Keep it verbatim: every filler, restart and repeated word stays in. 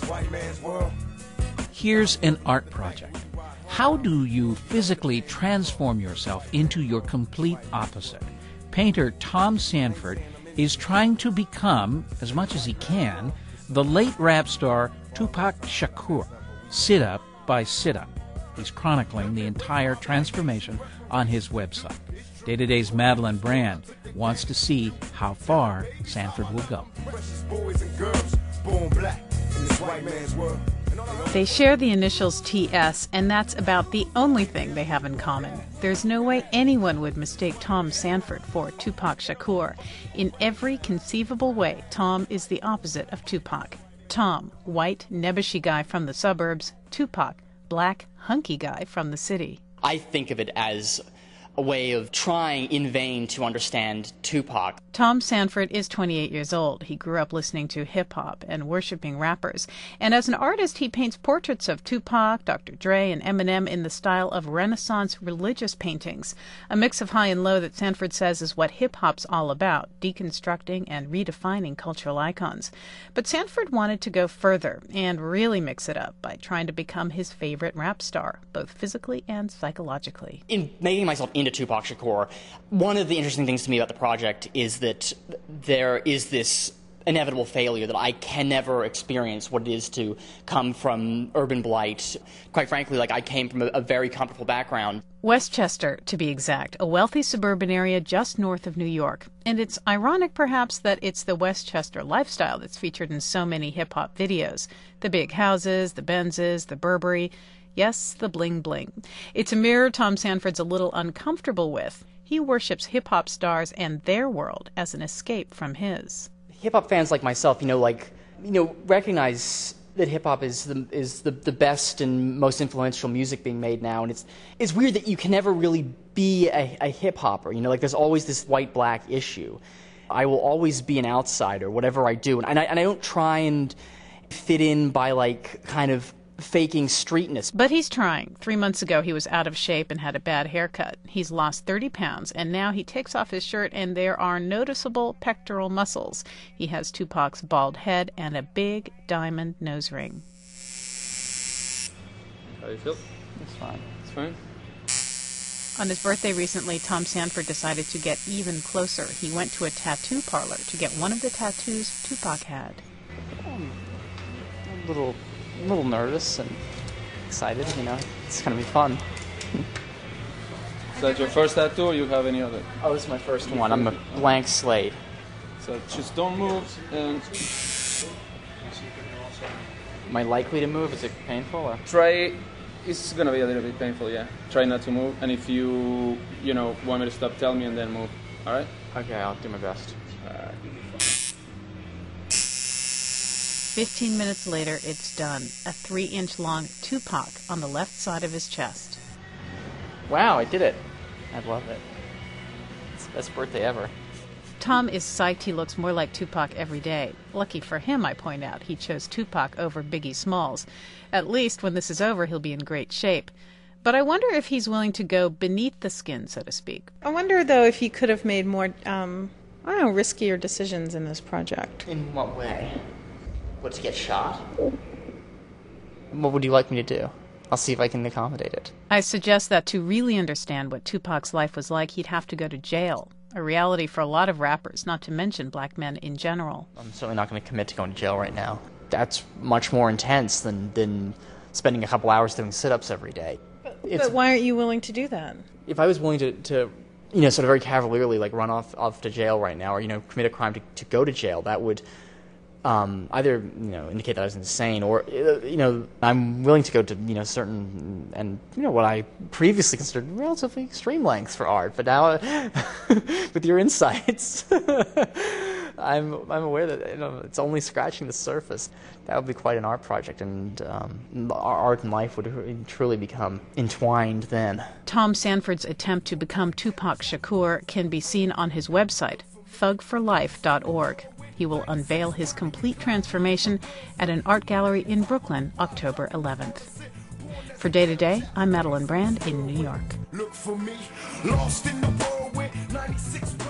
Here's an art project. How do you physically transform yourself into your complete opposite? Painter Tom Sanford is trying to become, as much as he can, the late rap star Tupac Shakur, sit-up by sit-up. He's chronicling the entire transformation on his website. Day to Day's Madeline Brand wants to see how far Sanford will go. They share the initials T S, and that's about the only thing they have in common. There's no way anyone would mistake Tom Sanford for Tupac Shakur. In every conceivable way, Tom is the opposite of Tupac. Tom, white, nebbishy guy from the suburbs. Tupac, black, hunky guy from the city. I think of it as a way of trying in vain to understand Tupac. Tom Sanford is twenty-eight years old. He grew up listening to hip-hop and worshiping rappers. And as an artist, he paints portraits of Tupac, Doctor Dre, and Eminem in the style of Renaissance religious paintings, a mix of high and low that Sanford says is what hip-hop's all about, deconstructing and redefining cultural icons. But Sanford wanted to go further and really mix it up by trying to become his favorite rap star, both physically and psychologically. In making myself into Tupac Shakur, one of the interesting things to me about the project is that there is this inevitable failure that I can never experience what it is to come from urban blight. Quite frankly, like I came from a, a very comfortable background. Westchester, to be exact, a wealthy suburban area just north of New York. And it's ironic, perhaps, that it's the Westchester lifestyle that's featured in so many hip-hop videos. The big houses, the Benzes, the Burberry. Yes, the bling-bling. It's a mirror Tom Sanford's a little uncomfortable with. He worships hip-hop stars and their world as an escape from his. Hip-hop fans like myself, you know, like, you know, recognize that hip-hop is the is the, the best and most influential music being made now, and it's it's weird that you can never really be a, a hip-hopper, you know, like there's always this white-black issue. I will always be an outsider, whatever I do, and I, and I don't try and fit in by, like, kind of faking streetness. But he's trying. Three months ago, he was out of shape and had a bad haircut. He's lost thirty pounds, and now he takes off his shirt, and there are noticeable pectoral muscles. He has Tupac's bald head and a big diamond nose ring. How do you feel? It's fine. It's fine. On his birthday recently, Tom Sanford decided to get even closer. He went to a tattoo parlor to get one of the tattoos Tupac had. Um, a little... a little nervous and excited, you know. It's going to be fun. Is that your first tattoo or you have any other? Oh, this is my first one. I'm a blank slate. So just don't move and... Am I likely to move? Is it painful? Or? Try... It's going to be a little bit painful, yeah. Try not to move, and if you, you know, want me to stop, tell me and then move. Alright? Okay, I'll do my best. Alright. Fifteen minutes later, it's done. A three-inch long Tupac on the left side of his chest. Wow, I did it. I love it. It's the best birthday ever. Tom is psyched he looks more like Tupac every day. Lucky for him, I point out, he chose Tupac over Biggie Smalls. At least, when this is over, he'll be in great shape. But I wonder if he's willing to go beneath the skin, so to speak. I wonder, though, if he could have made more, um, I don't know, riskier decisions in this project. In what way? What, to get shot? What would you like me to do? I'll see if I can accommodate it. I suggest that to really understand what Tupac's life was like, he'd have to go to jail. A reality for a lot of rappers, not to mention black men in general. I'm certainly not going to commit to going to jail right now. That's much more intense than, than spending a couple hours doing sit-ups every day. But, but why aren't you willing to do that? If I was willing to, to, you know, sort of very cavalierly, like, run off, off to jail right now, or, you know, commit a crime to, to go to jail, that would... Um, either, you know, indicate that I was insane, or, you know, I'm willing to go to, you know, certain, and, you know, what I previously considered relatively extreme lengths for art, but now, with your insights, I'm I'm aware that, you know, it's only scratching the surface. That would be quite an art project, and um, our art and life would truly become entwined then. Tom Sanford's attempt to become Tupac Shakur can be seen on his website, thug for life dot org. He will unveil his complete transformation at an art gallery in Brooklyn, October eleventh. For Day to Day, I'm Madeline Brand in New York. Look for me, lost in the world with ninety-six